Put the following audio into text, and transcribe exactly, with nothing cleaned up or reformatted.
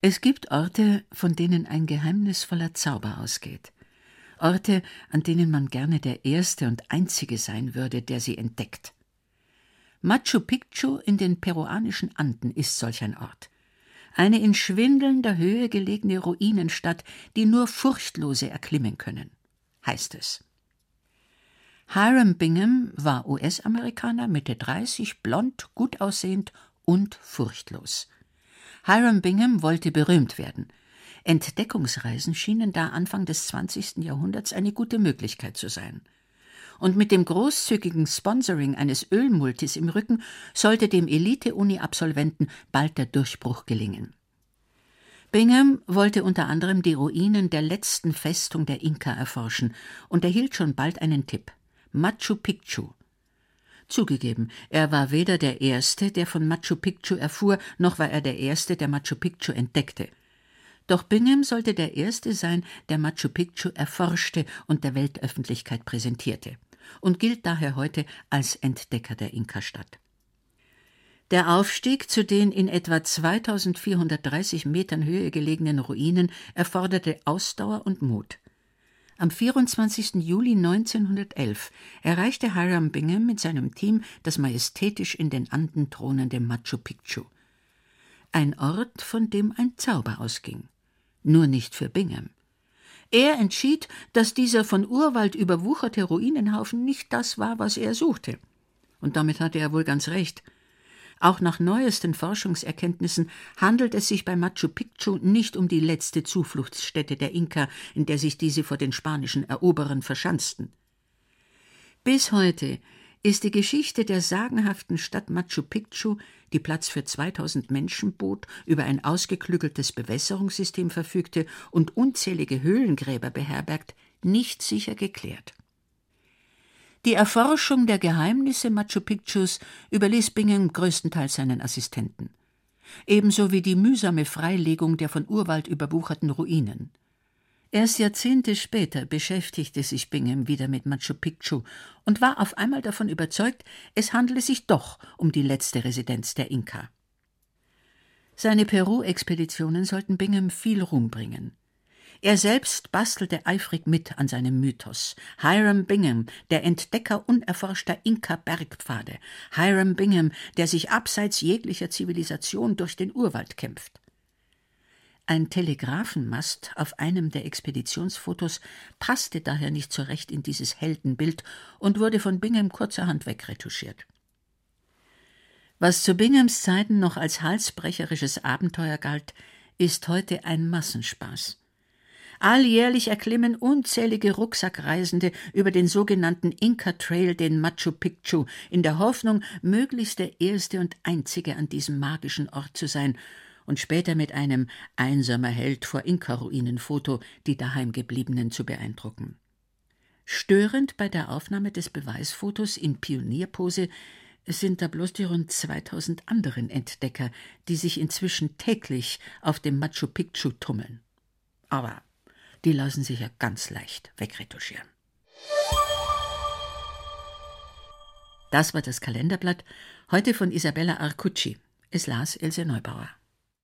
Es gibt Orte, von denen ein geheimnisvoller Zauber ausgeht. Orte, an denen man gerne der Erste und Einzige sein würde, der sie entdeckt. Machu Picchu in den peruanischen Anden ist solch ein Ort. Eine in schwindelnder Höhe gelegene Ruinenstadt, die nur Furchtlose erklimmen können, heißt es. Hiram Bingham war U S-Amerikaner, Mitte dreißig, blond, gut aussehend und furchtlos. Hiram Bingham wollte berühmt werden. Entdeckungsreisen schienen da Anfang des zwanzigsten Jahrhunderts eine gute Möglichkeit zu sein. Und mit dem großzügigen Sponsoring eines Ölmultis im Rücken sollte dem Elite-Uni-Absolventen bald der Durchbruch gelingen. Bingham wollte unter anderem die Ruinen der letzten Festung der Inka erforschen und erhielt schon bald einen Tipp: Machu Picchu. Zugegeben, er war weder der Erste, der von Machu Picchu erfuhr, noch war er der Erste, der Machu Picchu entdeckte. Doch Bingham sollte der Erste sein, der Machu Picchu erforschte und der Weltöffentlichkeit präsentierte und gilt daher heute als Entdecker der Inka-Stadt. Der Aufstieg zu den in etwa zweitausendvierhundertdreißig Metern Höhe gelegenen Ruinen erforderte Ausdauer und Mut. Am vierundzwanzigsten Juli neunzehnhundertelf erreichte Hiram Bingham mit seinem Team das majestätisch in den Anden thronende Machu Picchu. Ein Ort, von dem ein Zauber ausging. Nur nicht für Bingham. Er entschied, dass dieser von Urwald überwucherte Ruinenhaufen nicht das war, was er suchte. Und damit hatte er wohl ganz recht. Auch nach neuesten Forschungserkenntnissen handelt es sich bei Machu Picchu nicht um die letzte Zufluchtsstätte der Inka, in der sich diese vor den spanischen Eroberern verschanzten. Bis heute ist die Geschichte der sagenhaften Stadt Machu Picchu, die Platz für zweitausend Menschen bot, über ein ausgeklügeltes Bewässerungssystem verfügte und unzählige Höhlengräber beherbergt, nicht sicher geklärt. Die Erforschung der Geheimnisse Machu Picchus überließ Bingham größtenteils seinen Assistenten. Ebenso wie die mühsame Freilegung der von Urwald überwucherten Ruinen. Erst Jahrzehnte später beschäftigte sich Bingham wieder mit Machu Picchu und war auf einmal davon überzeugt, es handele sich doch um die letzte Residenz der Inka. Seine Peru-Expeditionen sollten Bingham viel Ruhm bringen. Er selbst bastelte eifrig mit an seinem Mythos. Hiram Bingham, der Entdecker unerforschter Inka-Bergpfade. Hiram Bingham, der sich abseits jeglicher Zivilisation durch den Urwald kämpft. Ein Telegrafenmast auf einem der Expeditionsfotos passte daher nicht so recht in dieses Heldenbild und wurde von Bingham kurzerhand wegretuschiert. Was zu Binghams Zeiten noch als halsbrecherisches Abenteuer galt, ist heute ein Massenspaß. Alljährlich erklimmen unzählige Rucksackreisende über den sogenannten Inka-Trail den Machu Picchu, in der Hoffnung, möglichst der Erste und Einzige an diesem magischen Ort zu sein und später mit einem einsamer Held vor Inka-Ruinen-Foto die Daheimgebliebenen zu beeindrucken. Störend bei der Aufnahme des Beweisfotos in Pionierpose sind da bloß die rund zweitausend anderen Entdecker, die sich inzwischen täglich auf dem Machu Picchu tummeln. Aber die lassen sich ja ganz leicht wegretuschieren. Das war das Kalenderblatt, heute von Isabella Arcucci. Es las Else Neubauer.